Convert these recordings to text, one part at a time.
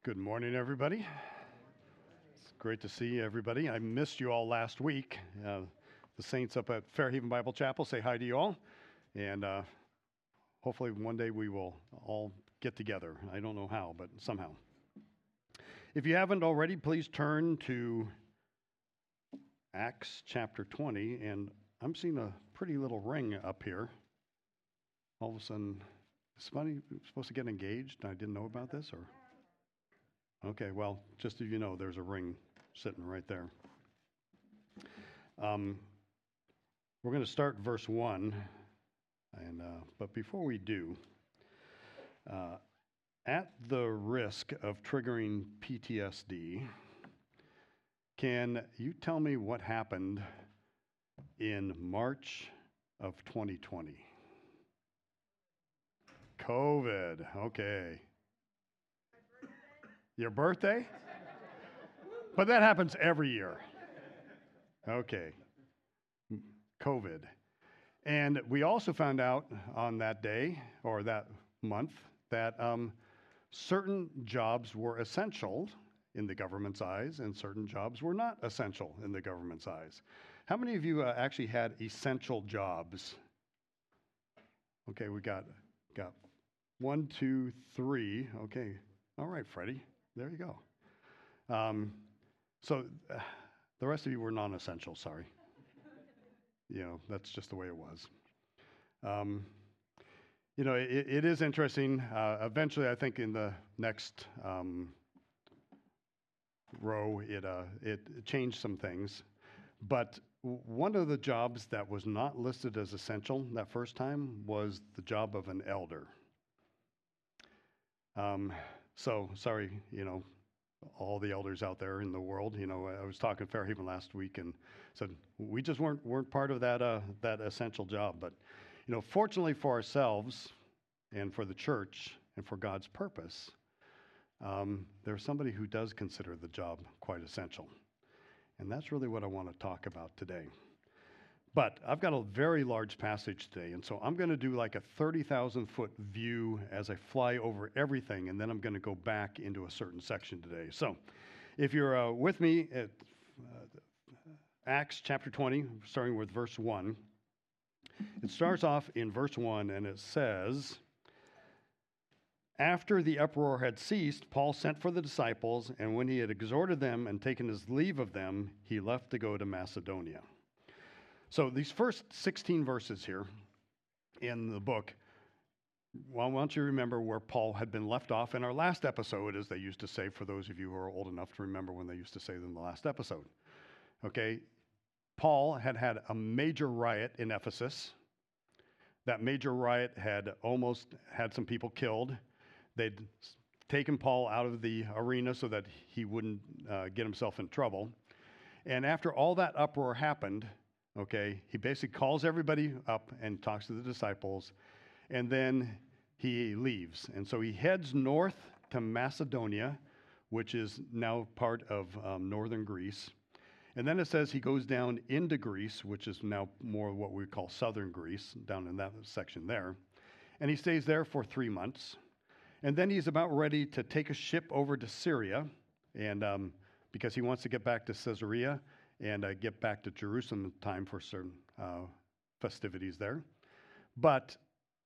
Good morning, everybody. It's great to see everybody. I missed you all last week. The saints up at Fairhaven Bible Chapel say hi to you all, and hopefully one day we will all get together. I don't know how, but somehow. If you haven't already, please turn to Acts chapter 20, and I'm seeing a pretty little ring up here. All of a sudden, is somebody supposed to get engaged and I didn't know about this, or? Okay, well, just so you know, there's a ring sitting right there. We're going to start verse 1, but before we do, at the risk of triggering PTSD, can you tell me what happened in March of 2020? COVID, okay. Your birthday? But that happens every year. Okay. COVID. And we also found out on that day, or that month, that certain jobs were essential in the government's eyes, and certain jobs were not essential in the government's eyes. How many of you actually had essential jobs? Okay, we got 1, 2, 3. Okay. All right, Freddie. There you go. So the rest of you were non-essential, sorry. That's just the way it was. It is interesting. Eventually, I think in the next row, it changed some things. But one of the jobs that was not listed as essential that first time was the job of an elder. So, sorry, all the elders out there in the world. I was talking to Fairhaven last week and said we just weren't part of that essential job. But, fortunately for ourselves and for the church and for God's purpose, there's somebody who does consider the job quite essential. And that's really what I want to talk about today. But I've got a very large passage today, and so I'm going to do like a 30,000-foot view as I fly over everything, and then I'm going to go back into a certain section today. So if you're with me at Acts chapter 20, starting with verse 1, it starts off in verse 1, and it says, "After the uproar had ceased, Paul sent for the disciples, and when he had exhorted them and taken his leave of them, he left to go to Macedonia." So these first 16 verses here in the book, well, I want you to remember where Paul had been left off in our last episode, as they used to say, for those of you who are old enough to remember when they used to say in the last episode. Okay, Paul had had a major riot in Ephesus. That major riot had almost had some people killed. They'd taken Paul out of the arena so that he wouldn't get himself in trouble. And after all that uproar happened, okay, he basically calls everybody up and talks to the disciples, and then he leaves. And so he heads north to Macedonia, which is now part of northern Greece. And then it says he goes down into Greece, which is now more what we call southern Greece, down in that section there. And he stays there for 3 months. And then he's about ready to take a ship over to Syria, and because he wants to get back to Caesarea and get back to Jerusalem in time for certain festivities there. But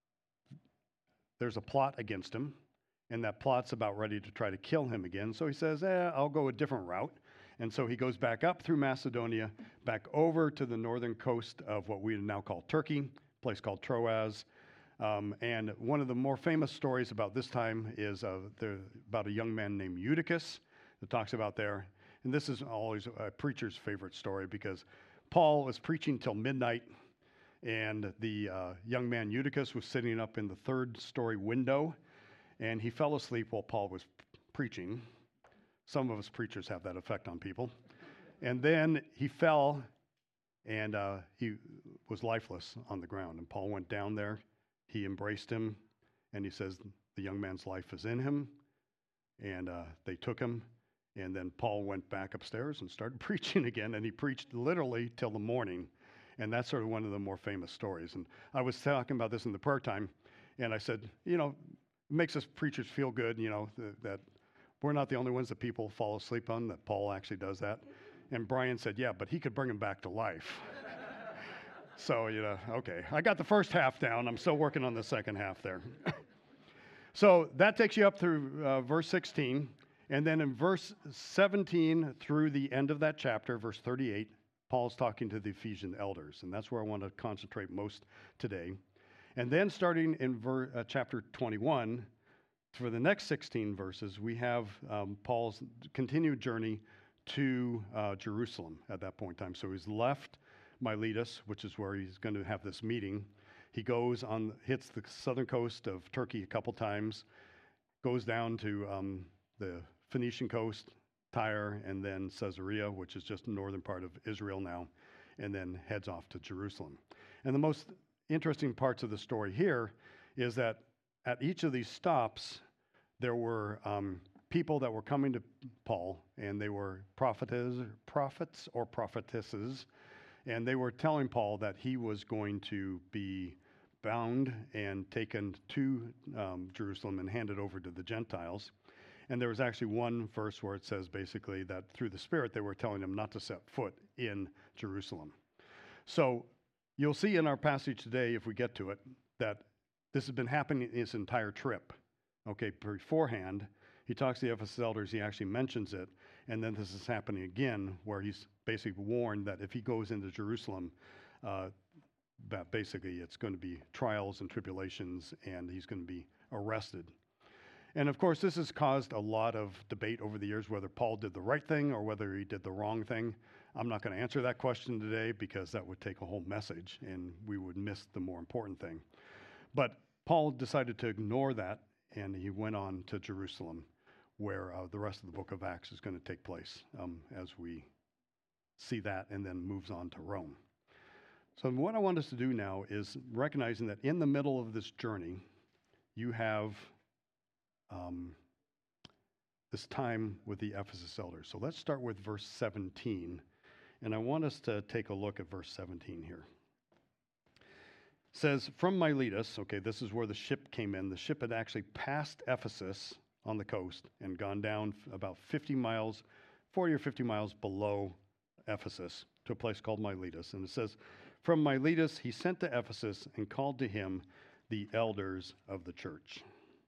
there's a plot against him, and that plot's about ready to try to kill him again. So he says, I'll go a different route. And so he goes back up through Macedonia, back over to the northern coast of what we now call Turkey, a place called Troas. And one of the more famous stories about this time is about a young man named Eutychus that talks about there. And this is always a preacher's favorite story because Paul was preaching till midnight, and the young man Eutychus was sitting up in the 3rd-story window, and he fell asleep while Paul was preaching. Some of us preachers have that effect on people. And then he fell, and he was lifeless on the ground. And Paul went down there. He embraced him, and he says the young man's life is in him. And they took him. And then Paul went back upstairs and started preaching again, and he preached literally till the morning. And that's sort of one of the more famous stories. And I was talking about this in the prayer time, and I said, it makes us preachers feel good, that we're not the only ones that people fall asleep on, that Paul actually does that. And Brian said, yeah, but he could bring him back to life. So, okay. I got the first half down. I'm still working on the second half there. So that takes you up through verse 16. And then in verse 17 through the end of that chapter, verse 38, Paul's talking to the Ephesian elders. And that's where I want to concentrate most today. And then starting in chapter 21, for the next 16 verses, we have Paul's continued journey to Jerusalem at that point in time. So he's left Miletus, which is where he's going to have this meeting. He goes hits the southern coast of Turkey a couple times, goes down to the Phoenician coast, Tyre, and then Caesarea, which is just the northern part of Israel now, and then heads off to Jerusalem. And the most interesting parts of the story here is that at each of these stops, there were people that were coming to Paul, and they were prophets or prophetesses, and they were telling Paul that he was going to be bound and taken to Jerusalem and handed over to the Gentiles. And there was actually one verse where it says basically that through the Spirit they were telling him not to set foot in Jerusalem. So you'll see in our passage today, if we get to it, that this has been happening his entire trip. Okay, beforehand, he talks to the Ephesus elders, he actually mentions it, and then this is happening again where he's basically warned that if he goes into Jerusalem, that basically it's going to be trials and tribulations, and he's going to be arrested. And of course, this has caused a lot of debate over the years whether Paul did the right thing or whether he did the wrong thing. I'm not going to answer that question today because that would take a whole message and we would miss the more important thing. But Paul decided to ignore that, and he went on to Jerusalem, where the rest of the book of Acts is going to take place as we see that, and then moves on to Rome. So what I want us to do now is recognizing that in the middle of this journey, you have this time with the Ephesus elders. So let's start with verse 17, and I want us to take a look at verse 17 here. It says, from Miletus, okay, this is where the ship came in. The ship had actually passed Ephesus on the coast and gone down about 40 or 50 miles below Ephesus to a place called Miletus. And it says, from Miletus he sent to Ephesus and called to him the elders of the church.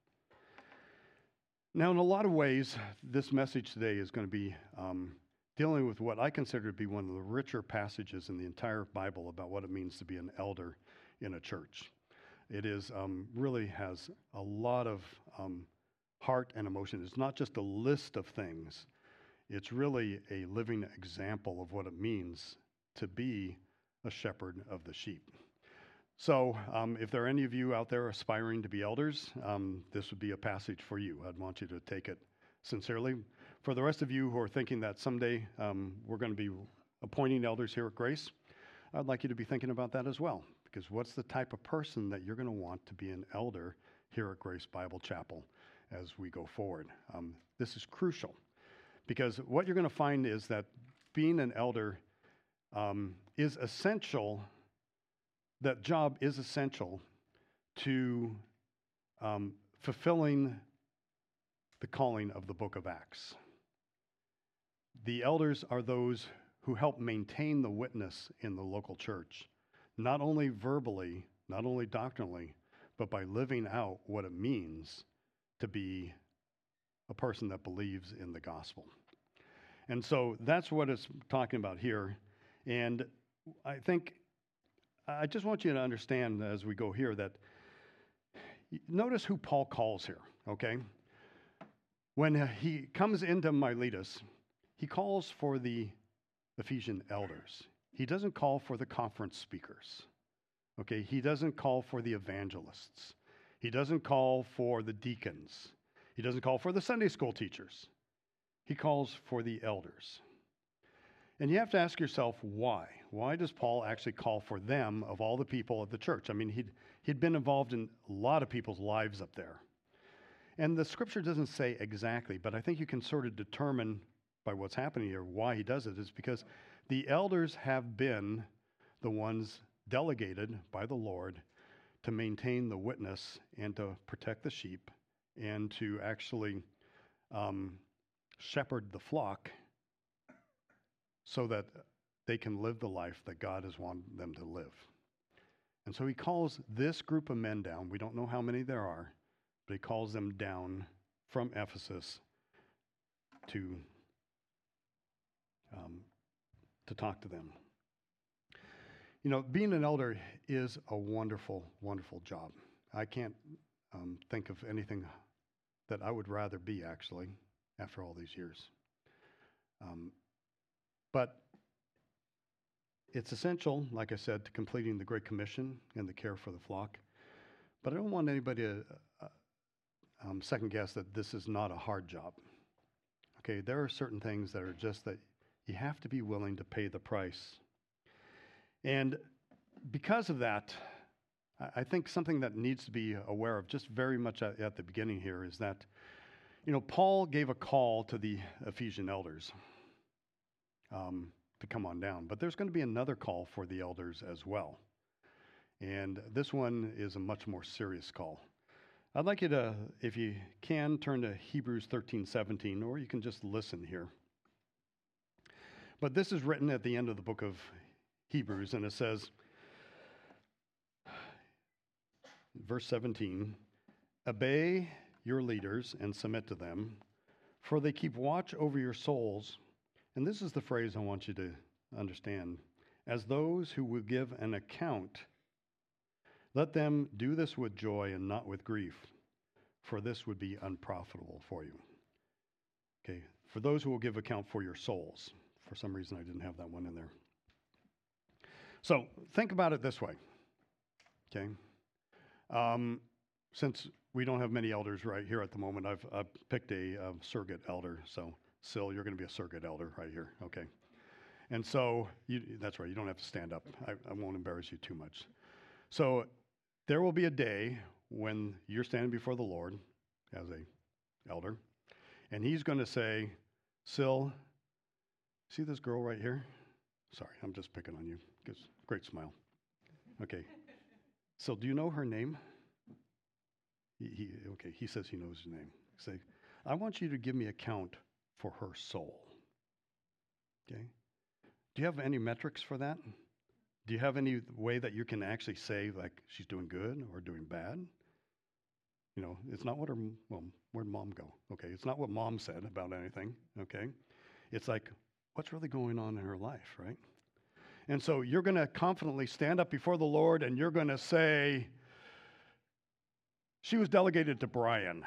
Now, in a lot of ways, this message today is going to be dealing with what I consider to be one of the richer passages in the entire Bible about what it means to be an elder in a church. It is really has a lot of heart and emotion. It's not just a list of things. It's really a living example of what it means to be a shepherd of the sheep. So if there are any of you out there aspiring to be elders, this would be a passage for you. I'd want you to take it sincerely. For the rest of you who are thinking that someday we're going to be appointing elders here at Grace, I'd like you to be thinking about that as well, because what's the type of person that you're going to want to be an elder here at Grace Bible Chapel as we go forward? This is crucial, because what you're going to find is that being an elder is essential. That job is essential to fulfilling the calling of the book of Acts. The elders are those who help maintain the witness in the local church, not only verbally, not only doctrinally, but by living out what it means to be a person that believes in the gospel. And so that's what it's talking about here. And I just want you to understand as we go here that notice who Paul calls here, okay? When he comes into Miletus, he calls for the Ephesian elders. He doesn't call for the conference speakers, okay? He doesn't call for the evangelists. He doesn't call for the deacons. He doesn't call for the Sunday school teachers. He calls for the elders. And you have to ask yourself, why? Why does Paul actually call for them of all the people of the church? I mean, he'd been involved in a lot of people's lives up there. And the scripture doesn't say exactly, but I think you can sort of determine by what's happening here why he does it is because the elders have been the ones delegated by the Lord to maintain the witness and to protect the sheep and to actually shepherd the flock so that they can live the life that God has wanted them to live. And so he calls this group of men down. We don't know how many there are, but he calls them down from Ephesus to talk to them. You know, being an elder is a wonderful, wonderful job. I can't think of anything that I would rather be, actually, after all these years. But it's essential, like I said, to completing the Great Commission and the care for the flock. But I don't want anybody to second guess that this is not a hard job. Okay, there are certain things that are just that you have to be willing to pay the price. And because of that, I think something that needs to be aware of just very much at the beginning here is that, you know, Paul gave a call to the Ephesian elders to come on down. But there's going to be another call for the elders as well. And this one is a much more serious call. I'd like you to, if you can, turn to Hebrews 13:17, or you can just listen here. But this is written at the end of the book of Hebrews, and it says, verse 17, obey your leaders and submit to them, for they keep watch over your souls. And this is the phrase I want you to understand. As those who will give an account, let them do this with joy and not with grief, for this would be unprofitable for you. Okay, for those who will give account for your souls. For some reason, I didn't have that one in there. So think about it this way, okay? Since we don't have many elders right here at the moment, I've picked a surrogate elder. So, Sil, you're going to be a surrogate elder right here, okay? And so, that's right, you don't have to stand up. I won't embarrass you too much. So, there will be a day when you're standing before the Lord as an elder, and he's going to say, Sil, see this girl right here? Sorry, I'm just picking on you. Great smile. Okay. So do you know her name? He says he knows her name. Say, I want you to give me account for her soul. Okay? Do you have any metrics for that? Do you have any way that you can actually say, like, she's doing good or doing bad? You know, it's not what where'd mom go? Okay, it's not what mom said about anything, okay? It's like, what's really going on in her life, right? And so you're going to confidently stand up before the Lord and you're going to say, she was delegated to Brian.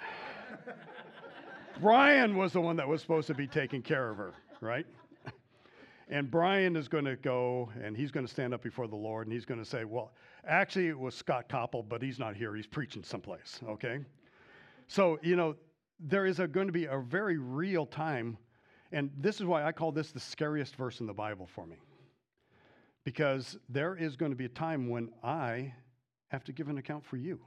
Brian was the one that was supposed to be taking care of her, right? And Brian is going to go and he's going to stand up before the Lord and he's going to say, well, actually it was Scott Koppel, but he's not here. He's preaching someplace, okay? So, you know, there is going to be a very real time, and this is why I call this the scariest verse in the Bible for me. Because there is going to be a time when I have to give an account for you.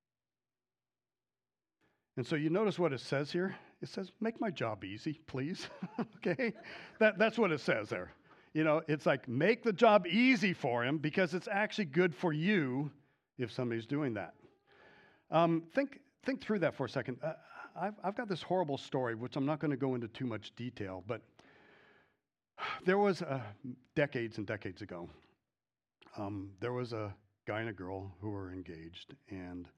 And so you notice what it says here? It says, make my job easy, please. Okay? That's what it says there. You know, it's like, make the job easy for him because it's actually good for you if somebody's doing that. Think through that for a second. I've got this horrible story, which I'm not going to go into too much detail, but there was decades and decades ago, there was a guy and a girl who were engaged, and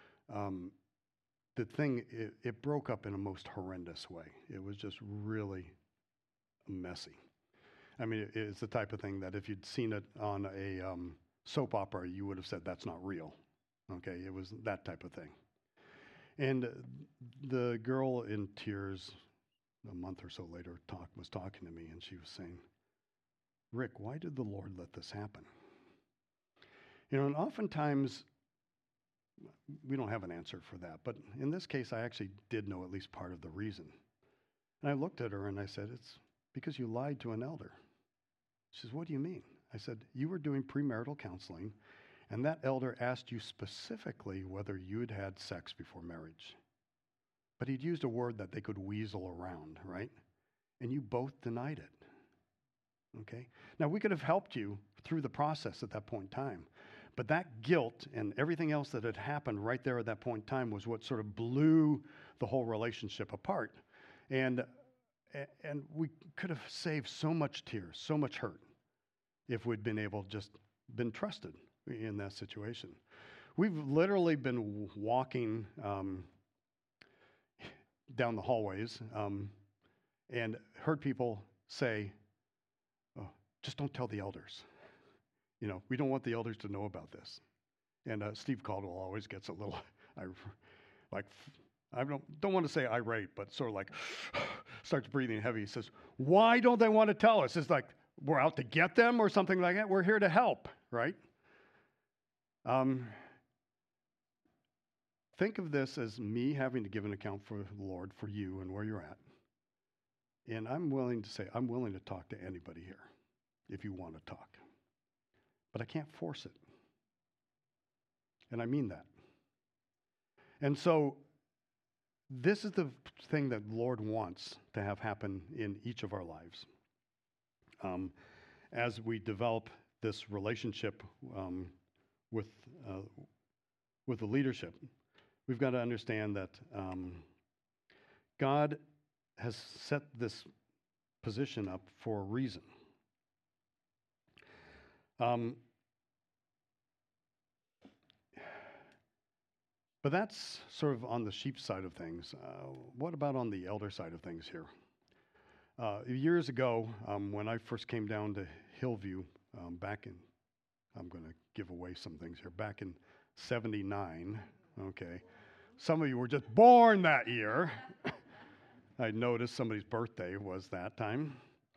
the thing, it broke up in a most horrendous way. It was just really messy. I mean, it's the type of thing that if you'd seen it on a soap opera, you would have said that's not real. Okay, it was that type of thing. And the girl in tears, a month or so later, was talking to me, and she was saying, Rick, why did the Lord let this happen? You know, and oftentimes, we don't have an answer for that, but in this case, I actually did know at least part of the reason. And I looked at her and I said, it's because you lied to an elder. She says, what do you mean? I said, you were doing premarital counseling, and that elder asked you specifically whether you had had sex before marriage. But he'd used a word that they could weasel around, right? And you both denied it, okay? Now, we could have helped you through the process at that point in time, but that guilt and everything else that had happened right there at that point in time was what sort of blew the whole relationship apart. And, and we could have saved so much tears, so much hurt, if we'd been able just been trusted in that situation. We've literally been walking down the hallways and heard people say, oh, just don't tell the elders. We don't want the elders to know about this. And Steve Caldwell always gets a little, I don't want to say irate, but sort of like starts breathing heavy. He says, why don't they want to tell us? It's like we're out to get them or something like that. We're here to help, right? Think of this as me having to give an account for the Lord, for you and where you're at. And I'm willing to talk to anybody here if you want to talk. But I can't force it. And I mean that. And so this is the thing that the Lord wants to have happen in each of our lives. As we develop this relationship with the leadership, we've got to understand that God has set this position up for a reason. But that's sort of on the sheep side of things. What about on the elder side of things here? Years ago, when I first came down to Hillview, I'm going to give away some things here, back in 79, okay. Some of you were just born that year. I noticed somebody's birthday was that time.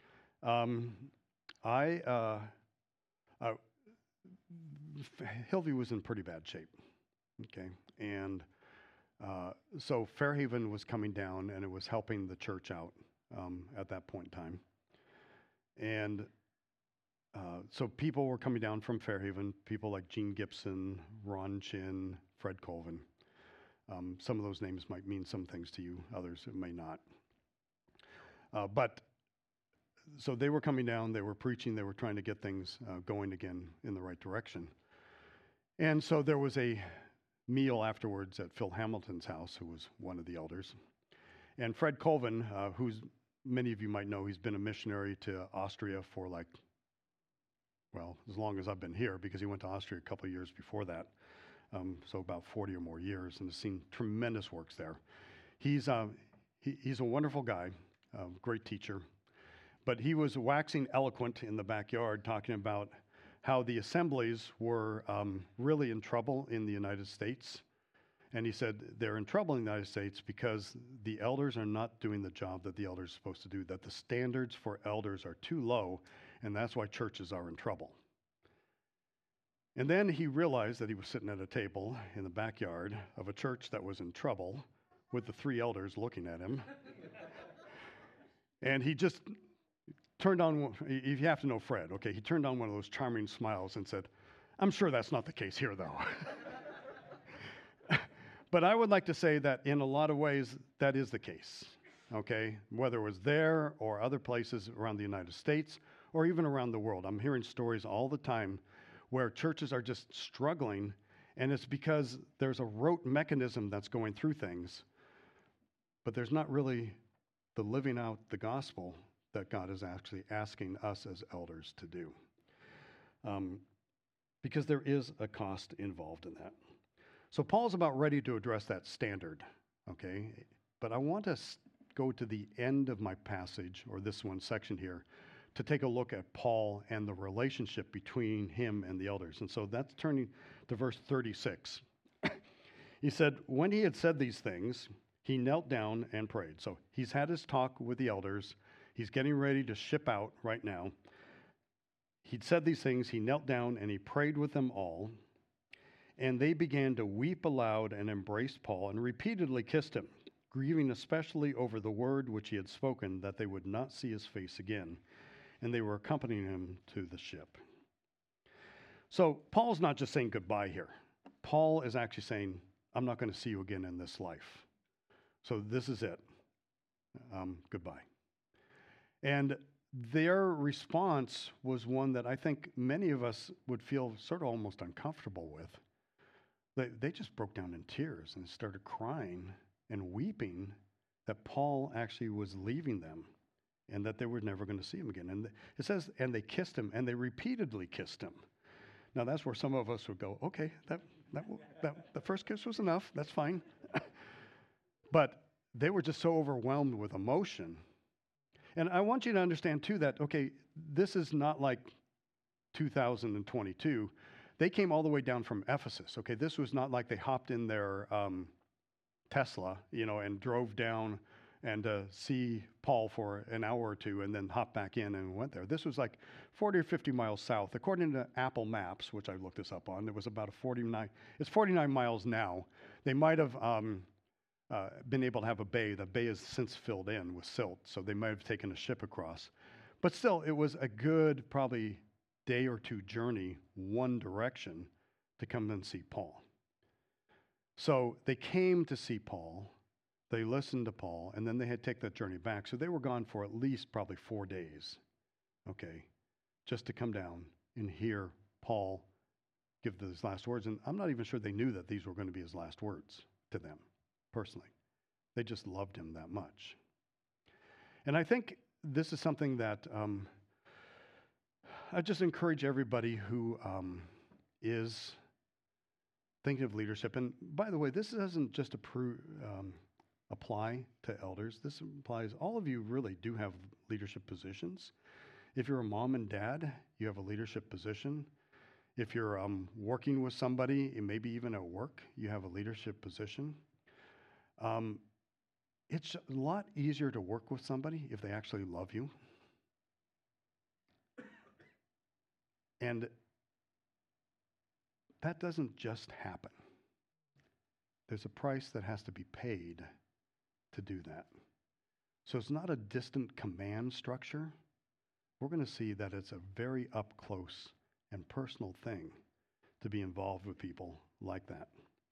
Hillview was in pretty bad shape, okay, and so Fairhaven was coming down, and it was helping the church out at that point in time, and so people were coming down from Fairhaven, people like Gene Gibson, Ron Chin, Fred Colvin. Some of those names might mean some things to you, others it may not. But so they were coming down, they were preaching, they were trying to get things going again in the right direction. And so there was a meal afterwards at Phil Hamilton's house, who was one of the elders. And Fred Colvin, who's many of you might know, he's been a missionary to Austria for as long as I've been here, because he went to Austria a couple of years before that. So about 40 or more years, and has seen tremendous works there. He's a wonderful guy, great teacher, but he was waxing eloquent in the backyard, talking about how the assemblies were really in trouble in the United States. And he said they're in trouble in the United States because the elders are not doing the job that the elders are supposed to do, that the standards for elders are too low, and that's why churches are in trouble. And then he realized that he was sitting at a table in the backyard of a church that was in trouble with the three elders looking at him. And he just turned on, if you have to know Fred, okay, he turned on one of those charming smiles and said, I'm sure that's not the case here, though. But I would like to say that in a lot of ways, that is the case, okay? Whether it was there or other places around the United States or even around the world. I'm hearing stories all the time where churches are just struggling, and it's because there's a rote mechanism that's going through things, but there's not really the living out the gospel that God is actually asking us as elders to do. Because there is a cost involved in that. So Paul's about ready to address that standard, okay? But I want to go to the end of my passage, or this one section here, to take a look at Paul and the relationship between him and the elders. And so that's turning to verse 36. He said, when he had said these things, he knelt down and prayed. So he's had his talk with the elders. He's getting ready to ship out right now. He'd said these things, he knelt down and he prayed with them all. And they began to weep aloud and embraced Paul and repeatedly kissed him, grieving especially over the word which he had spoken, that they would not see his face again. And they were accompanying him to the ship. So Paul's not just saying goodbye here. Paul is actually saying, I'm not going to see you again in this life. So this is it. Goodbye. And their response was one that I think many of us would feel sort of almost uncomfortable with. They just broke down in tears and started crying and weeping that Paul actually was leaving them and that they were never going to see him again. And it says, and they kissed him, and they repeatedly kissed him. Now, that's where some of us would go, okay, that the first kiss was enough. That's fine. But they were just so overwhelmed with emotion. And I want you to understand, too, that, okay, this is not like 2022. They came all the way down from Ephesus. Okay, this was not like they hopped in their Tesla, and drove down and see Paul for an hour or two and then hopped back in and went there. This was like 40 or 50 miles south. According to Apple Maps, which I looked this up on, there was about it's 49 miles now. They might have been able to have a bay. The bay has since filled in with silt, so they might have taken a ship across. But still, it was a good probably day or two journey one direction to come and see Paul. So they came to see Paul, they listened to Paul, and then they had to take that journey back. So they were gone for at least probably 4 days, okay, just to come down and hear Paul give his last words. And I'm not even sure they knew that these were going to be his last words to them personally. They just loved him that much. And I think this is something that I just encourage everybody who is thinking of leadership. And by the way, this doesn't just apply to elders. This applies, all of you really do have leadership positions. If you're a mom and dad, you have a leadership position. If you're working with somebody, and maybe even at work, you have a leadership position. It's a lot easier to work with somebody if they actually love you. And that doesn't just happen. There's a price that has to be paid to do that. So it's not a distant command structure. We're going to see that it's a very up close and personal thing to be involved with people like that.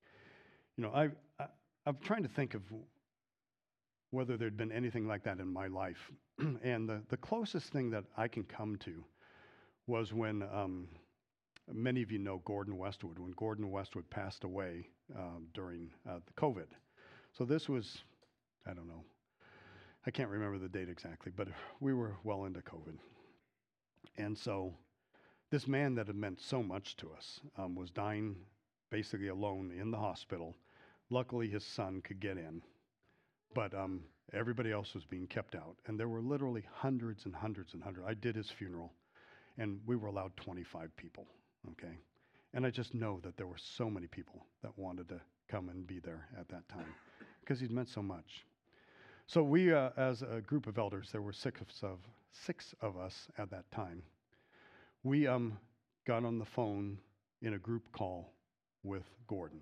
I'm trying to think of whether there'd been anything like that in my life. And the closest thing that I can come to was when many of you know Gordon Westwood, when Gordon Westwood passed away during the COVID. So this was, I don't know, I can't remember the date exactly, but we were well into COVID. And so this man that had meant so much to us was dying basically alone in the hospital. Luckily, his son could get in, but everybody else was being kept out. And there were literally hundreds and hundreds and hundreds. I did his funeral, and we were allowed 25 people, okay? And I just know that there were so many people that wanted to come and be there at that time because he'd meant so much. So we, as a group of elders, there were six of us at that time. We got on the phone in a group call with Gordon.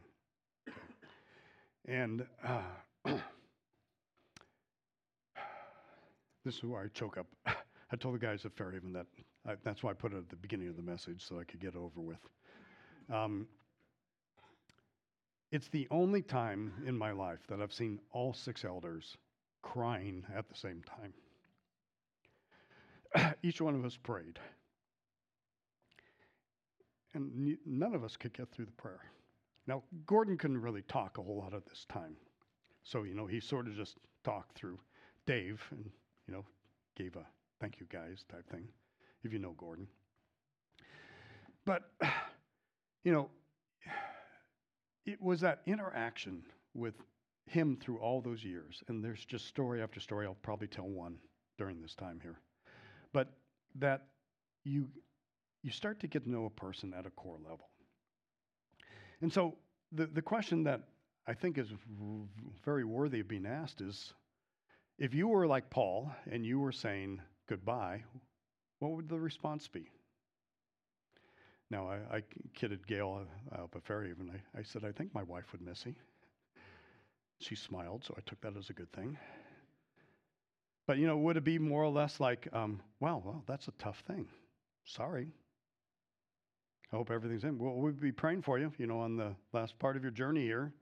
And this is where I choke up. I told the guys at Fairhaven that that's why I put it at the beginning of the message so I could get it over with. It's the only time in my life that I've seen all 6 elders crying at the same time. Each one of us prayed. And none of us could get through the prayer. Now, Gordon couldn't really talk a whole lot at this time. So, he sort of just talked through Dave and, gave a thank you guys type thing, if you know Gordon. But, it was that interaction with him through all those years. And there's just story after story. I'll probably tell one during this time here. But that you start to get to know a person at a core level. And so the question that I think is very worthy of being asked is, if you were like Paul and you were saying goodbye, what would the response be? Now, I kidded Gail up at Fairhaven. I said, I think my wife would miss me. She smiled, so I took that as a good thing. But, would it be more or less like, well, that's a tough thing. Sorry. I hope everything's in. Well, we'll be praying for you, on the last part of your journey here.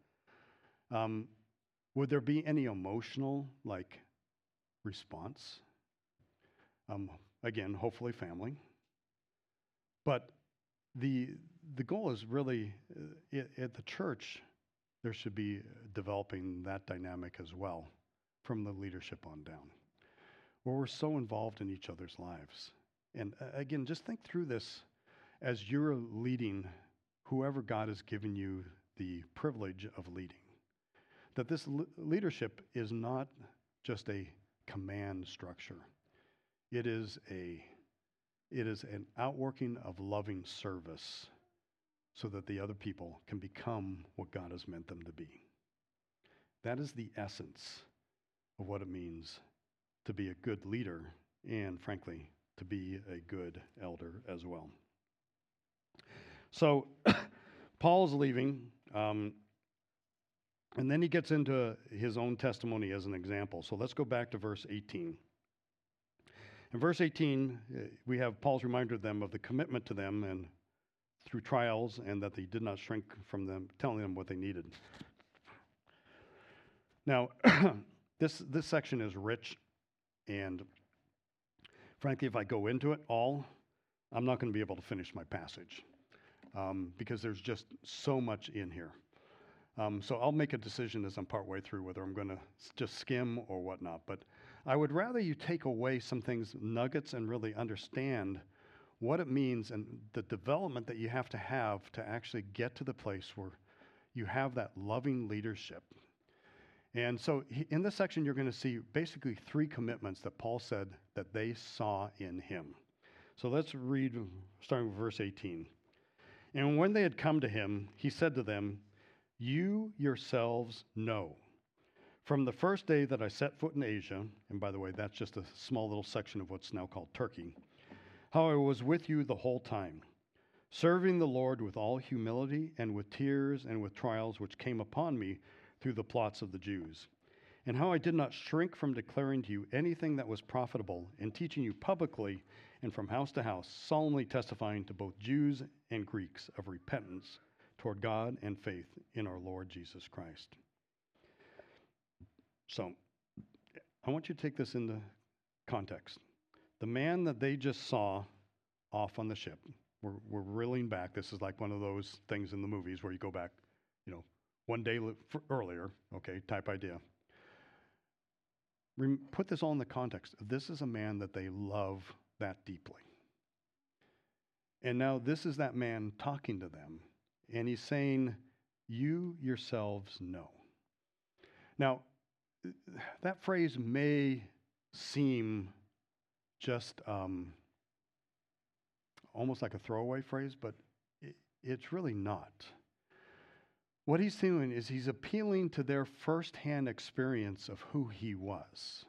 Would there be any emotional, response? Again, hopefully family. But the goal is really, at the church, there should be developing that dynamic as well from the leadership on down, where we're so involved in each other's lives. And again, just think through this as you're leading whoever God has given you the privilege of leading. That this leadership is not just a command structure. It is an outworking of loving service so that the other people can become what God has meant them to be. That is the essence of what it means to be a good leader and, frankly, to be a good elder as well. So Paul's leaving, and then he gets into his own testimony as an example. So let's go back to verse 18. In verse 18, we have Paul's reminder of them of the commitment to them and through trials, and that they did not shrink from them, telling them what they needed. Now, this section is rich, and frankly, if I go into it all, I'm not going to be able to finish my passage because there's just so much in here. So I'll make a decision as I'm partway through whether I'm going to just skim or whatnot. But I would rather you take away some things, nuggets, and really understand what it means and the development that you have to actually get to the place where you have that loving leadership. And so in this section, you're going to see basically 3 commitments that Paul said that they saw in him. So let's read, starting with verse 18. And when they had come to him, he said to them, "You yourselves know, from the first day that I set foot in Asia," and by the way, that's just a small little section of what's now called Turkey, "how I was with you the whole time, serving the Lord with all humility and with tears and with trials which came upon me through the plots of the Jews, and how I did not shrink from declaring to you anything that was profitable and teaching you publicly and from house to house, solemnly testifying to both Jews and Greeks of repentance toward God and faith in our Lord Jesus Christ." So I want you to take this into context. The man that they just saw off on the ship, we're reeling back. This is like one of those things in the movies where you go back, one day earlier, okay, type idea. Put this all in the context. This is a man that they love that deeply. And now this is that man talking to them, and he's saying, "You yourselves know." Now, that phrase may seem just almost like a throwaway phrase, but it's really not. What he's doing is he's appealing to their firsthand experience of who he was.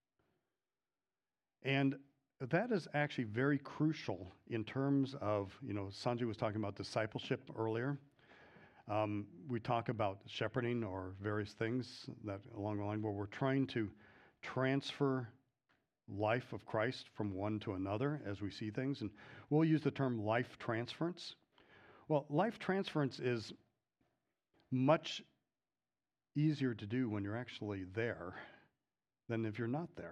And that is actually very crucial in terms of, Sanjay was talking about discipleship earlier. We talk about shepherding or various things that along the line where we're trying to transfer life of Christ from one to another as we see things. And we'll use the term life transference. Well, life transference is much easier to do when you're actually there than if you're not there.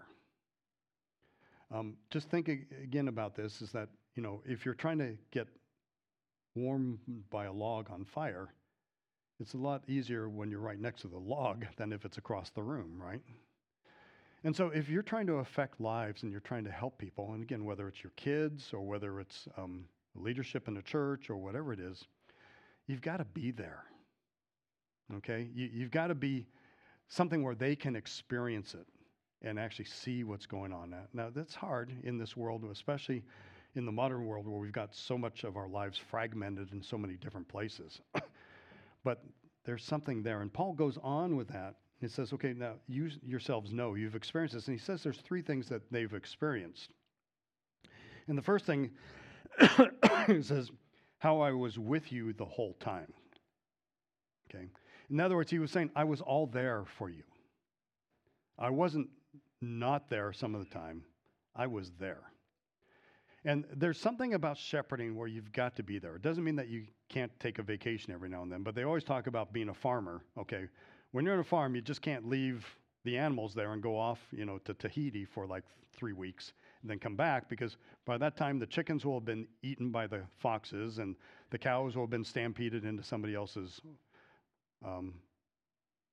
Just think again about this is that, if you're trying to get warm by a log on fire, it's a lot easier when you're right next to the log than if it's across the room, right? And so if you're trying to affect lives and you're trying to help people, and again, whether it's your kids or whether it's leadership in a church or whatever it is, you've got to be there, okay? You've got to be something where they can experience it and actually see what's going on. Now, that's hard in this world, especially in the modern world where we've got so much of our lives fragmented in so many different places. But there's something there. And Paul goes on with that. He says, okay, now you yourselves know, you've experienced this. And he says there's 3 things that they've experienced. And the first thing, he says, how I was with you the whole time. Okay. In other words, he was saying, I was all there for you. I wasn't not there some of the time. I was there. And there's something about shepherding where you've got to be there. It doesn't mean that you can't take a vacation every now and then, but they always talk about being a farmer. Okay, when you're on a farm, you just can't leave the animals there and go off, to Tahiti for like 3 weeks and then come back, because by that time the chickens will have been eaten by the foxes and the cows will have been stampeded into somebody else's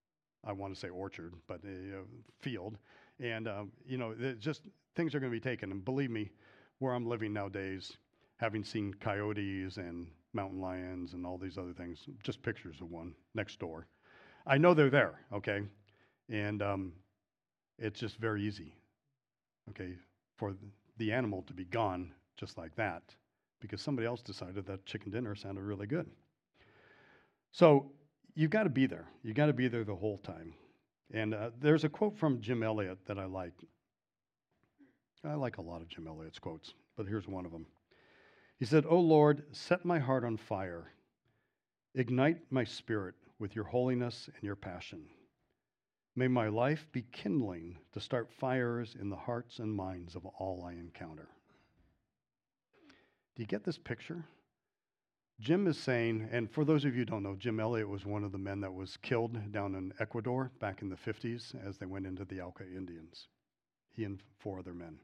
I want to say orchard, but a field. And, just things are going to be taken. And believe me, where I'm living nowadays, having seen coyotes and mountain lions and all these other things, just pictures of one next door. I know they're there, okay? And it's just very easy, okay, for the animal to be gone just like that because somebody else decided that chicken dinner sounded really good. So you've got to be there. You've got to be there the whole time. And there's a quote from Jim Elliot that I like. I like a lot of Jim Elliot's quotes, but here's one of them. He said, "O Lord, set my heart on fire. Ignite my spirit with your holiness and your passion. May my life be kindling to start fires in the hearts and minds of all I encounter." Do you get this picture? Jim is saying, and for those of you who don't know, Jim Elliot was one of the men that was killed down in Ecuador back in the 50s as they went into the Auca Indians. He and 4 other men.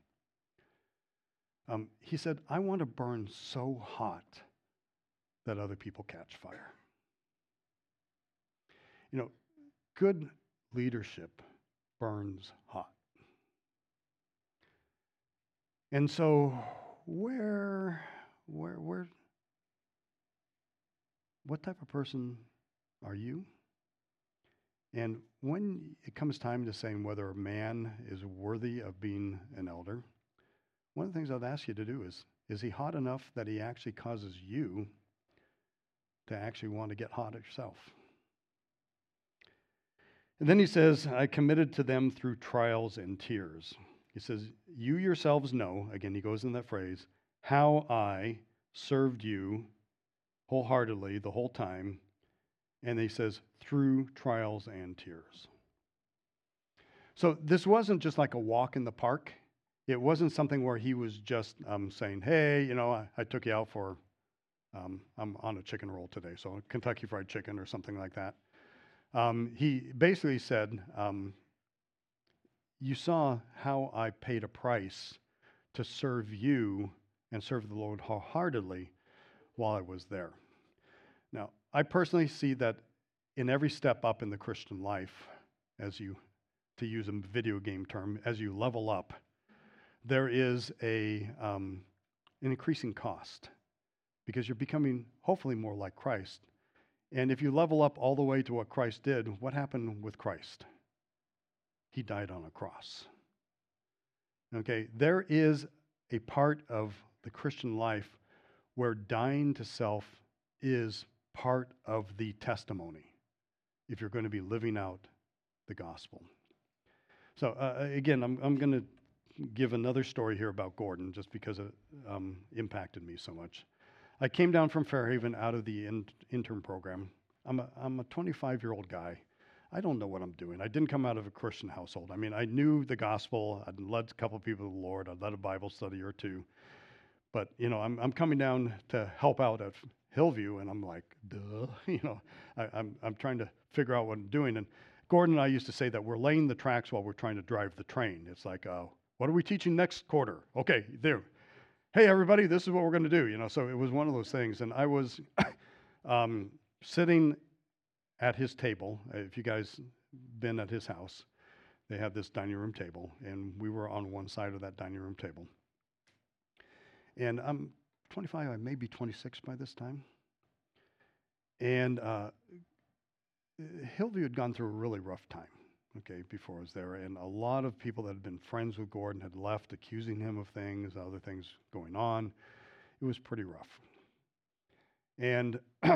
He said, "I want to burn so hot that other people catch fire." Good leadership burns hot. And so what type of person are you? And when it comes time to saying whether a man is worthy of being an elder, one of the things I'd ask you to do is he hot enough that he actually causes you to actually want to get hot yourself? And then he says, "I committed to them through trials and tears." He says, "You yourselves know," again, he goes in that phrase, "how I served you wholeheartedly the whole time." And he says, "through trials and tears." So this wasn't just like a walk in the park. It wasn't something where he was just saying, "Hey, I took you out for, I'm on a chicken roll today, so Kentucky Fried Chicken," or something like that. He basically said, "You saw how I paid a price to serve you and serve the Lord wholeheartedly while I was there." Now, I personally see that in every step up in the Christian life, to use a video game term, as you level up, there is an increasing cost because you're becoming hopefully more like Christ. And if you level up all the way to what Christ did, what happened with Christ? He died on a cross. Okay, there is a part of the Christian life where dying to self is part of the testimony if you're going to be living out the gospel. So again, I'm going to give another story here about Gordon just because it impacted me so much. I came down from Fairhaven out of the intern program. I'm a 25-year-old guy. I don't know what I'm doing. I didn't come out of a Christian household. I mean, I knew the gospel. I'd led a couple of people to the Lord. I'd led a Bible study or two. But, I'm coming down to help out at Hillview, and I'm like, duh. I'm trying to figure out what I'm doing. And Gordon and I used to say that we're laying the tracks while we're trying to drive the train. It's like, what are we teaching next quarter? Okay, there. Hey, everybody, this is what we're going to do. So it was one of those things. And I was sitting at his table. If you guys been at his house, they have this dining room table, and we were on one side of that dining room table. And I'm 25, I may be 26 by this time. And Hillview had gone through a really rough time, okay, before I was there. And a lot of people that had been friends with Gordon had left, accusing him of things, other things going on. It was pretty rough. And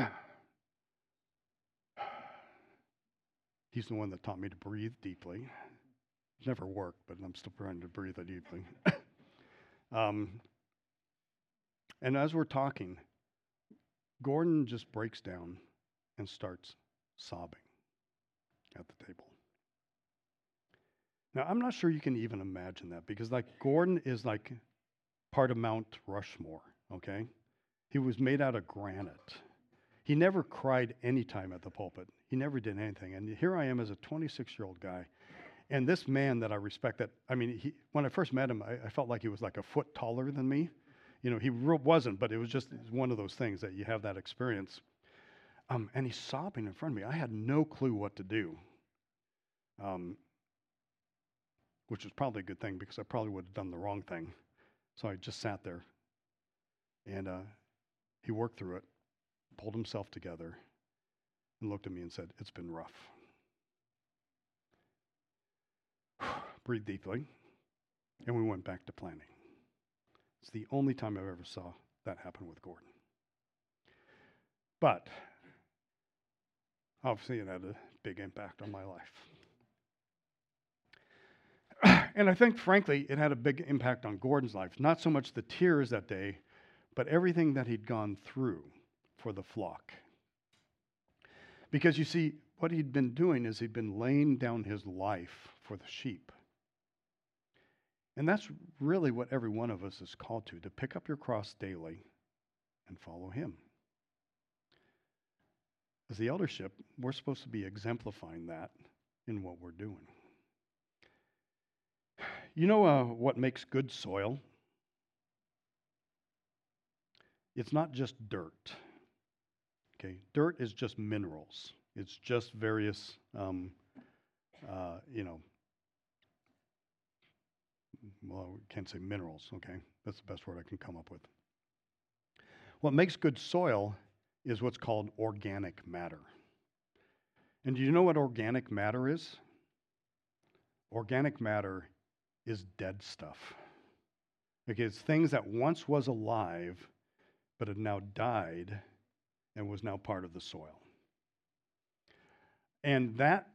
he's the one that taught me to breathe deeply. It's never worked, but I'm still trying to breathe deeply. And as we're talking, Gordon just breaks down and starts sobbing at the table. Now, I'm not sure you can even imagine that because, Gordon is like part of Mount Rushmore, okay? He was made out of granite. He never cried any time at the pulpit. He never did anything. And here I am as a 26-year-old guy. And this man that I respect, when I first met him, I felt like he was like a foot taller than me. He wasn't, but it was just one of those things that you have that experience. And he's sobbing in front of me. I had no clue what to do. which was probably a good thing because I probably would have done the wrong thing. So I just sat there, and he worked through it, pulled himself together, and looked at me and said, "It's been rough." Breathed deeply, and we went back to planning. It's the only time I've ever saw that happen with Gordon. But obviously it had a big impact on my life. And I think, frankly, it had a big impact on Gordon's life. Not so much the tears that day, but everything that he'd gone through for the flock. Because you see, what he'd been doing is he'd been laying down his life for the sheep. And that's really what every one of us is called to pick up your cross daily and follow him. As the eldership, we're supposed to be exemplifying that in what we're doing. You know what makes good soil? It's not just dirt. Okay, dirt is just minerals. It's just various, well, we can't say minerals, okay? That's the best word I can come up with. What makes good soil is what's called organic matter. And do you know what organic matter is? Organic matter is dead stuff. Okay, it's things that once was alive, but had now died and was now part of the soil. And that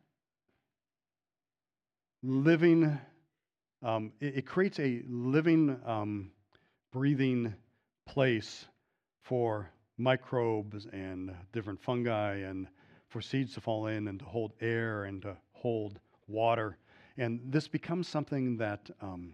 living, it creates a living, breathing place for microbes and different fungi and for seeds to fall in and to hold air and to hold water. And this becomes something that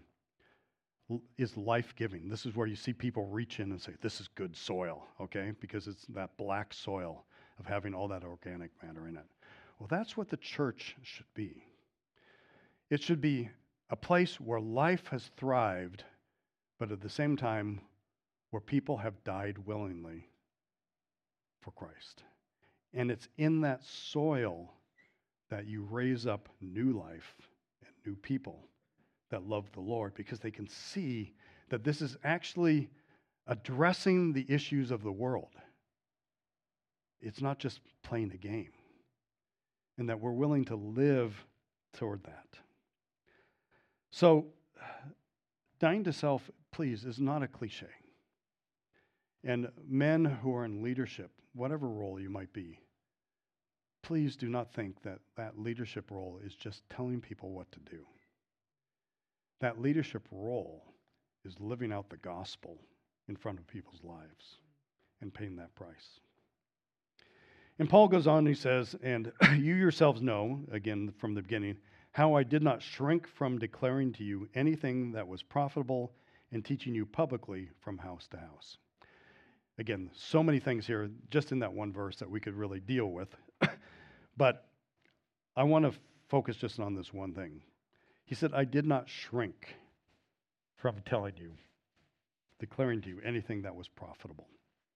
is life-giving. This is where you see people reach in and say, this is good soil, okay? Because it's that black soil of having all that organic matter in it. Well, that's what the church should be. It should be a place where life has thrived, but at the same time, where people have died willingly for Christ. And it's in that soil that you raise up new life and new people that love the Lord, because they can see that this is actually addressing the issues of the world. It's not just playing a game, and that we're willing to live toward that. So, dying to self, please, is not a cliche. And men who are in leadership, whatever role you might be, please do not think that that leadership role is just telling people what to do. That leadership role is living out the gospel in front of people's lives and paying that price. And Paul goes on and he says, and you yourselves know, again from the beginning, how I did not shrink from declaring to you anything that was profitable and teaching you publicly from house to house. Again, so many things here just in that one verse that we could really deal with. But I want to focus just on this one thing. He said, I did not shrink from telling you, declaring to you anything that was profitable.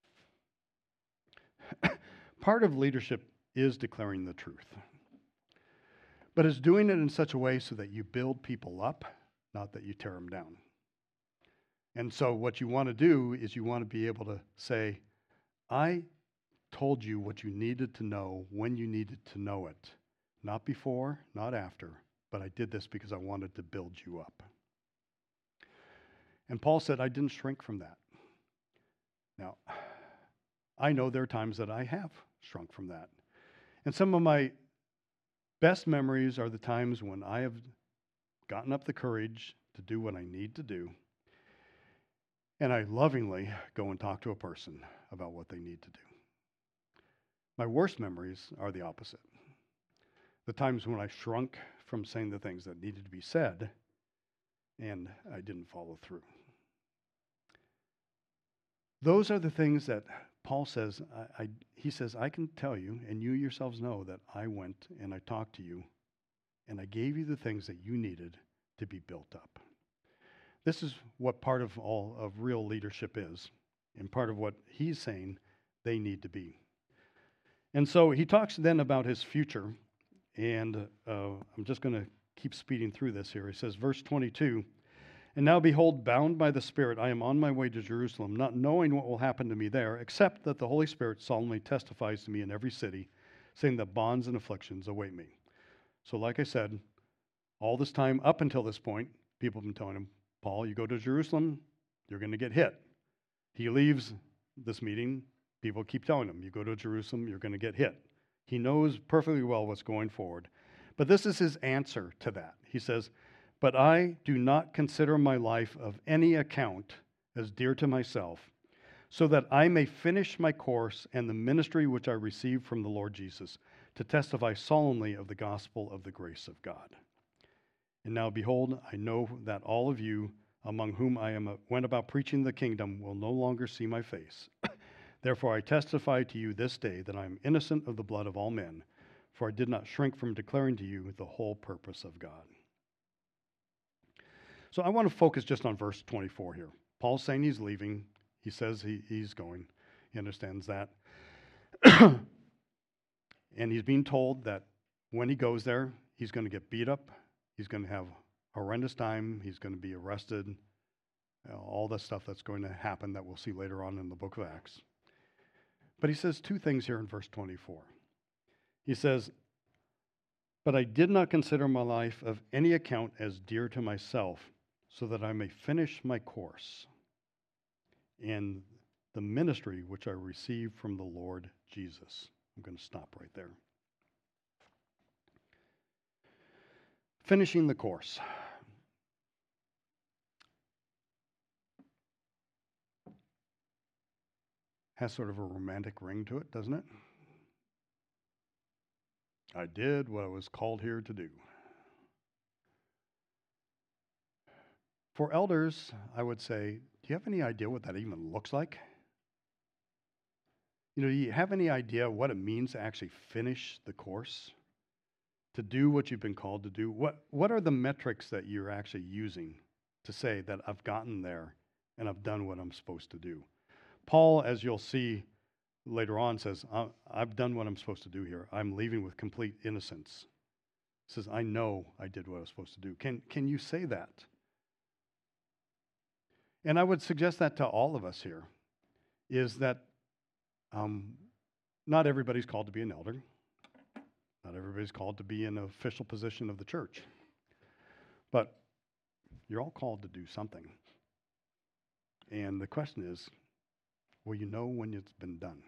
Part of leadership is declaring the truth. But it's doing it in such a way so that you build people up, not that you tear them down. And so what you want to do is you want to be able to say, I told you what you needed to know when you needed to know it. Not before, not after, but I did this because I wanted to build you up. And Paul said, I didn't shrink from that. Now, I know there are times that I have shrunk from that. And some of my best memories are the times when I have gotten up the courage to do what I need to do, and I lovingly go and talk to a person about what they need to do. My worst memories are the opposite. The times when I shrunk from saying the things that needed to be said, and I didn't follow through. Those are the things that Paul says, he says, I can tell you, and you yourselves know that I went and I talked to you, and I gave you the things that you needed to be built up. This is what part of all of real leadership is, and part of what he's saying they need to be. And so he talks then about his future, And I'm just going to keep speeding through this here. He says, verse 22, "And now behold, bound by the Spirit, I am on my way to Jerusalem, not knowing what will happen to me there, except that the Holy Spirit solemnly testifies to me in every city, saying that bonds and afflictions await me." So like I said, all this time up until this point, people have been telling him, Paul, you go to Jerusalem, you're going to get hit. He leaves this meeting, people keep telling him, you go to Jerusalem, you're going to get hit. He knows perfectly well what's going forward. But this is his answer to that. He says, "But I do not consider my life of any account as dear to myself, so that I may finish my course and the ministry which I received from the Lord Jesus, to testify solemnly of the gospel of the grace of God. And now, behold, I know that all of you among whom I went about preaching the kingdom will no longer see my face. Therefore I testify to you this day that I am innocent of the blood of all men, for I did not shrink from declaring to you the whole purpose of God." So I want to focus just on verse 24 here. Paul's saying he's leaving. He says he's going. He understands that. And he's being told that when he goes there, he's going to get beat up. He's going to have a horrendous time. He's going to be arrested. All the stuff that's going to happen that we'll see later on in the book of Acts. But he says two things here in verse 24. He says, "But I did not consider my life of any account as dear to myself, so that I may finish my course and the ministry which I received from the Lord Jesus." I'm going to stop right there. Finishing the course. Has sort of a romantic ring to it, doesn't it? I did what I was called here to do. For elders, I would say, do you have any idea what that even looks like? Do you have any idea what it means to actually finish the course? To do what you've been called to do? What are the metrics that you're actually using to say that I've gotten there and I've done what I'm supposed to do? Paul, as you'll see later on, says, I've done what I'm supposed to do here. I'm leaving with complete innocence. He says, I know I did what I was supposed to do. Can you say that? And I would suggest that to all of us here, is that not everybody's called to be an elder. Not everybody's called to be in an official position of the church. But you're all called to do something. And the question is, will you know when it's been done?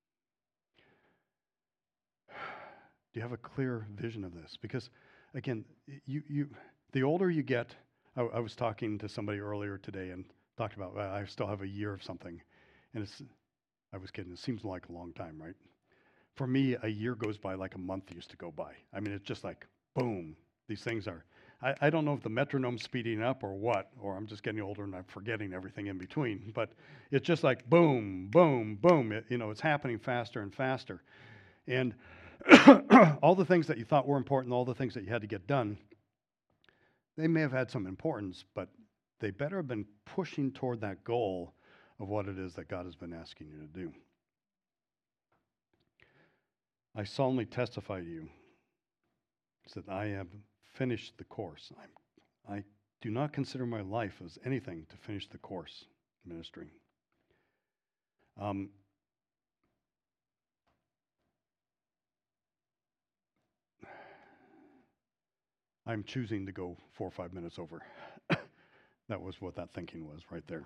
Do you have a clear vision of this? Because, again, the older you get, I was talking to somebody earlier today and talked about, I still have a year of something. And I was kidding, it seems like a long time, right? For me, a year goes by like a month used to go by. I mean, it's just like, boom, these things are, I don't know if the metronome's speeding up or what, or I'm just getting older and I'm forgetting everything in between, but it's just like boom, boom, boom. It's happening faster and faster. And all the things that you thought were important, all the things that you had to get done, they may have had some importance, but they better have been pushing toward that goal of what it is that God has been asking you to do. I solemnly testify to you that I have finished the course. I do not consider my life as anything to finish the course ministry. I'm choosing to go 4 or 5 minutes over. That was what that thinking was right there.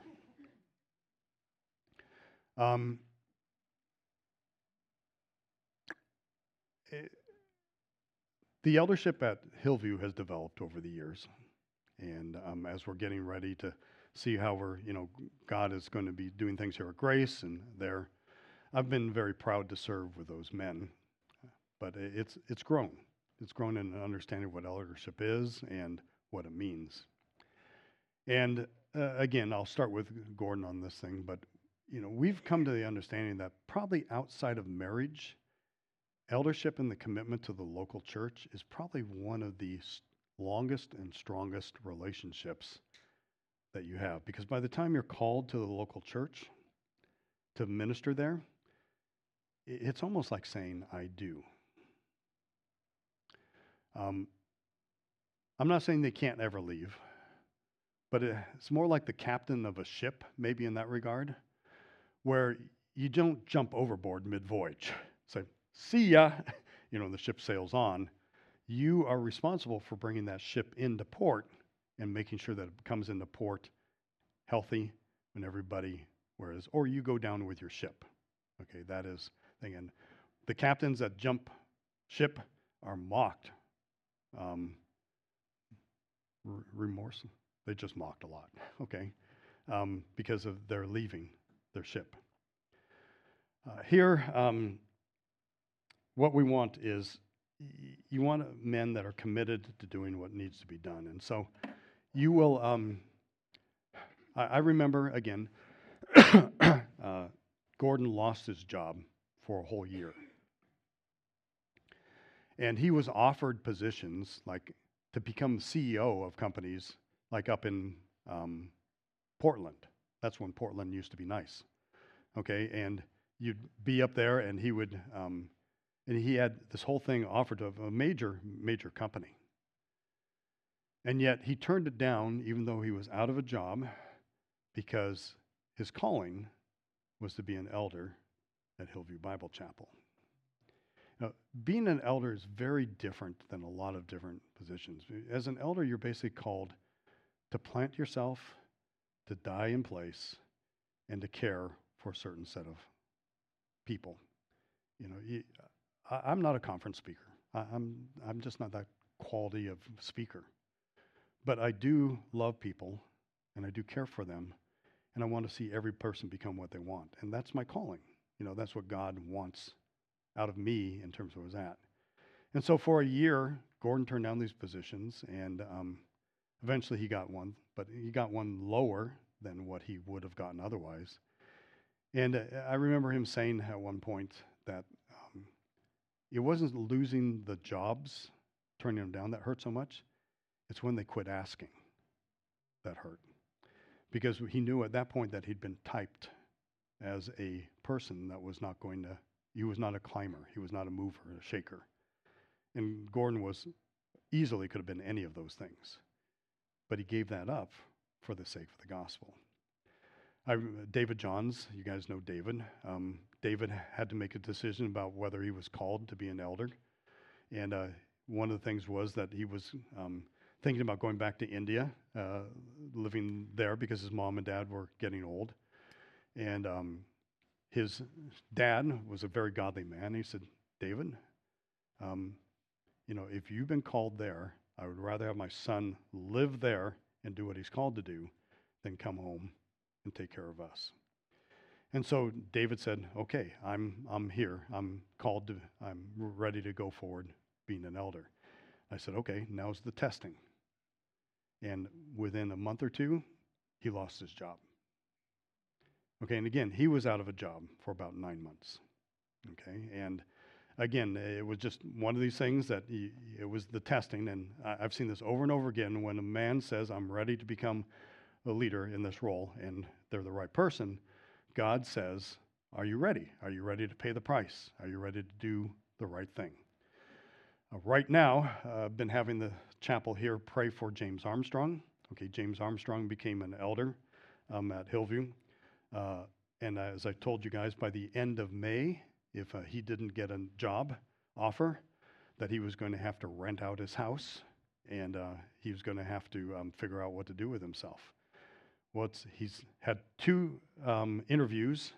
The eldership at Hillview has developed over the years. And as we're getting ready to see how God is going to be doing things here at Grace and there, I've been very proud to serve with those men. But it's grown. It's grown in an understanding of what eldership is and what it means. And again, I'll start with Gordon on this thing, but we've come to the understanding that probably outside of marriage, eldership and the commitment to the local church is probably one of the longest and strongest relationships that you have. Because by the time you're called to the local church to minister there, it's almost like saying, I do. Um, I'm not saying they can't ever leave, but it's more like the captain of a ship, maybe in that regard, where you don't jump overboard mid-voyage. Say, see ya, the ship sails on. You are responsible for bringing that ship into port and making sure that it comes into port healthy when everybody, or you go down with your ship. Okay, that is thing. And the captains that jump ship are mocked. Remorse, they just mocked a lot, okay, because of their leaving their ship. Here, what we want is you want men that are committed to doing what needs to be done. And so you will, I remember, again, Gordon lost his job for a whole year. And he was offered positions like to become CEO of companies like up in Portland. That's when Portland used to be nice. Okay, and you'd be up there and he would, and he had this whole thing offered to a major company. And yet he turned it down even though he was out of a job because his calling was to be an elder at Hillview Bible Chapel. Now, being an elder is very different than a lot of different positions. As an elder, you're basically called to plant yourself, to die in place, and to care for a certain set of people. I'm not a conference speaker. I'm just not that quality of speaker. But I do love people, and I do care for them, and I want to see every person become what they want. And that's my calling. That's what God wants out of me in terms of where I was at. And so for a year, Gordon turned down these positions, and eventually he got one, but he got one lower than what he would have gotten otherwise. And I remember him saying at one point that it wasn't losing the jobs, turning them down, that hurt so much. It's when they quit asking that hurt. Because he knew at that point that he'd been typed as a person that was not going to, he was not a climber, he was not a mover, a shaker. And Gordon was easily could have been any of those things. But he gave that up for the sake of the gospel. David Johns, you guys know David. David had to make a decision about whether he was called to be an elder. And one of the things was that he was thinking about going back to India, living there because his mom and dad were getting old. And his dad was a very godly man. He said, David, if you've been called there, I would rather have my son live there and do what he's called to do than come home and take care of us. And so David said, okay, I'm here. I'm ready to go forward being an elder. I said, okay, now's the testing. And within a month or two, he lost his job. Okay, and again, he was out of a job for about 9 months. Okay, and again, it was just one of these things that it was the testing, and I've seen this over and over again. When a man says, I'm ready to become a leader in this role, and they're the right person, God says, are you ready? Are you ready to pay the price? Are you ready to do the right thing? Right now, I've been having the chapel here pray for James Armstrong. Okay, James Armstrong became an elder at Hillview. And as I told you guys, by the end of May, if he didn't get a job offer, that he was going to have to rent out his house, and he was going to have to figure out what to do with himself. He's had 2 interviews.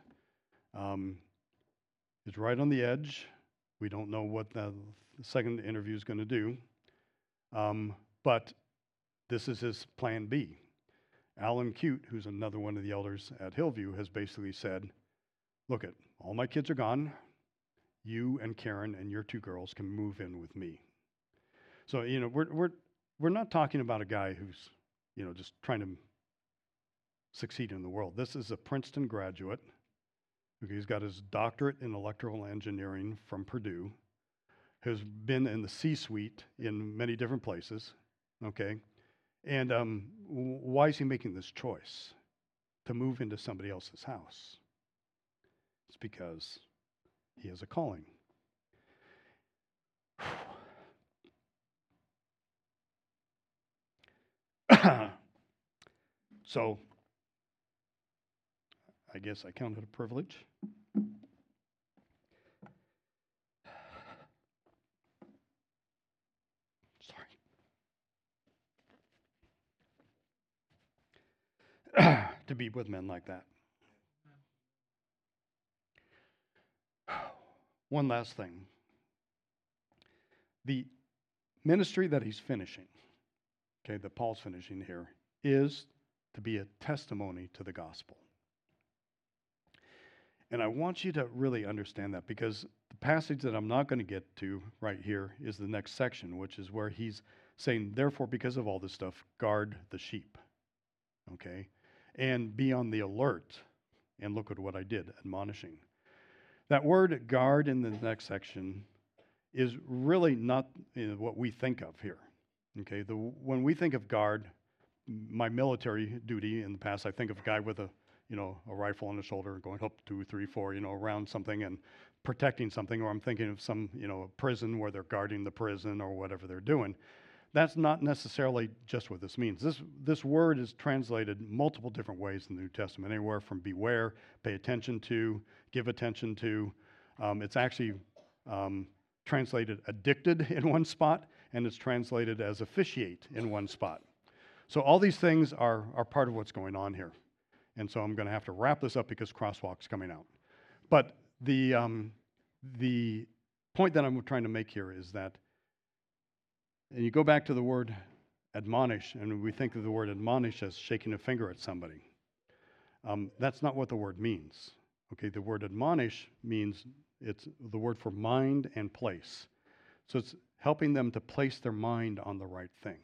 He's right on the edge. We don't know what the second interview is going to do, but this is his plan B. Alan Cute, who's another one of the elders at Hillview, has basically said, look, all my kids are gone. You and Karen and your 2 girls can move in with me. So, we're not talking about a guy who's, just trying to succeed in the world. This is a Princeton graduate. Okay, he's got his doctorate in electrical engineering from Purdue, has been in the C-suite in many different places, okay? And why is he making this choice to move into somebody else's house? It's because he has a calling. So I guess I count it a privilege. Sorry. To be with men like that. One last thing. The ministry that he's finishing, okay, that Paul's finishing here, is to be a testimony to the gospel. And I want you to really understand that, because the passage that I'm not going to get to right here is the next section, which is where he's saying, therefore, because of all this stuff, guard the sheep, okay? And be on the alert, and look at what I did, admonishing. That word guard in the next section is really not what we think of here, okay? When we think of guard, my military duty in the past, I think of a guy with a rifle on his shoulder going up 2, 3, 4, around something and protecting something, or I'm thinking of some, prison where they're guarding the prison or whatever they're doing. That's not necessarily just what this means. This word is translated multiple different ways in the New Testament, anywhere from beware, pay attention to, give attention to. It's actually translated addicted in one spot, and it's translated as officiate in one spot. So all these things are part of what's going on here. And so I'm going to have to wrap this up because Crosswalk's coming out. But the point that I'm trying to make here is that, and you go back to the word admonish, and we think of the word admonish as shaking a finger at somebody. That's not what the word means. Okay, the word admonish means it's the word for mind and place. So it's helping them to place their mind on the right thing.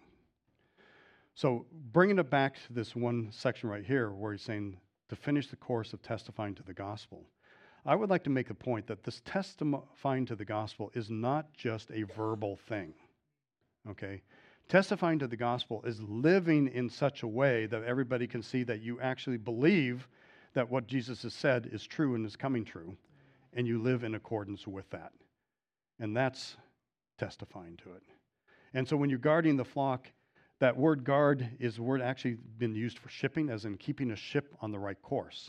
So bringing it back to this one section right here where he's saying to finish the course of testifying to the gospel, I would like to make the point that this testifying to the gospel is not just a verbal thing, okay? Testifying to the gospel is living in such a way that everybody can see that you actually believe that what Jesus has said is true and is coming true, and you live in accordance with that. And that's testifying to it. And so when you're guarding the flock, that word guard is a word actually been used for shipping, as in keeping a ship on the right course.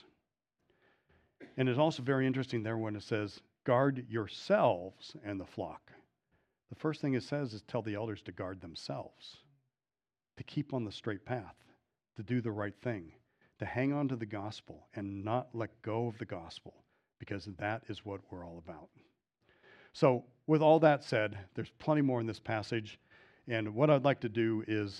And it's also very interesting there when it says, guard yourselves and the flock. The first thing it says is tell the elders to guard themselves, to keep on the straight path, to do the right thing, to hang on to the gospel and not let go of the gospel, because that is what we're all about. So with all that said, there's plenty more in this passage. And what I'd like to do is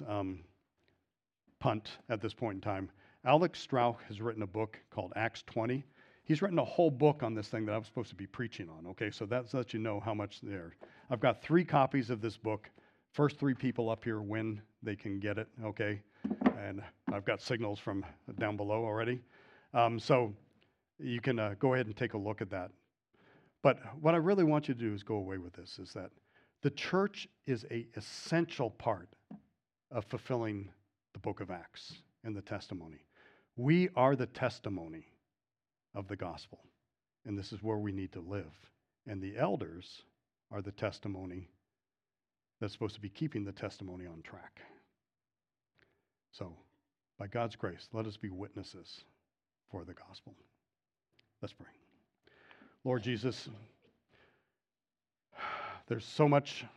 punt at this point in time. Alex Strauch has written a book called Acts 20. He's written a whole book on this thing that I was supposed to be preaching on, okay? So that lets you know how much there. I've got 3 copies of this book. First 3 people up here win. They can get it, okay? And I've got signals from down below already. So you can go ahead and take a look at that. But what I really want you to do is go away with this, is that the church is an essential part of fulfilling the book of Acts and the testimony. We are the testimony of the gospel, and this is where we need to live. And the elders are the testimony that's supposed to be keeping the testimony on track. So, by God's grace, let us be witnesses for the gospel. Let's pray. Lord Jesus, there's so much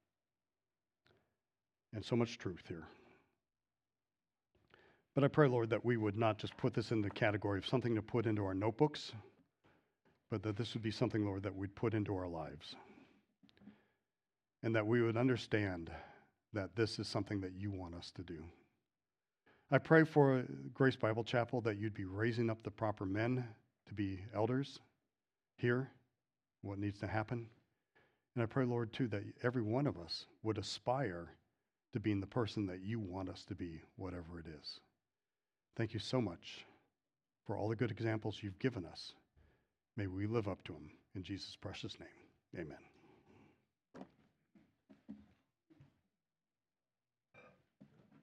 and so much truth here. But I pray, Lord, that we would not just put this in the category of something to put into our notebooks, but that this would be something, Lord, that we'd put into our lives. And that we would understand that this is something that you want us to do. I pray for Grace Bible Chapel that you'd be raising up the proper men to be elders here, what needs to happen. And I pray, Lord, too, that every one of us would aspire to being the person that you want us to be, whatever it is. Thank you so much for all the good examples you've given us. May we live up to them. In Jesus' precious name, amen.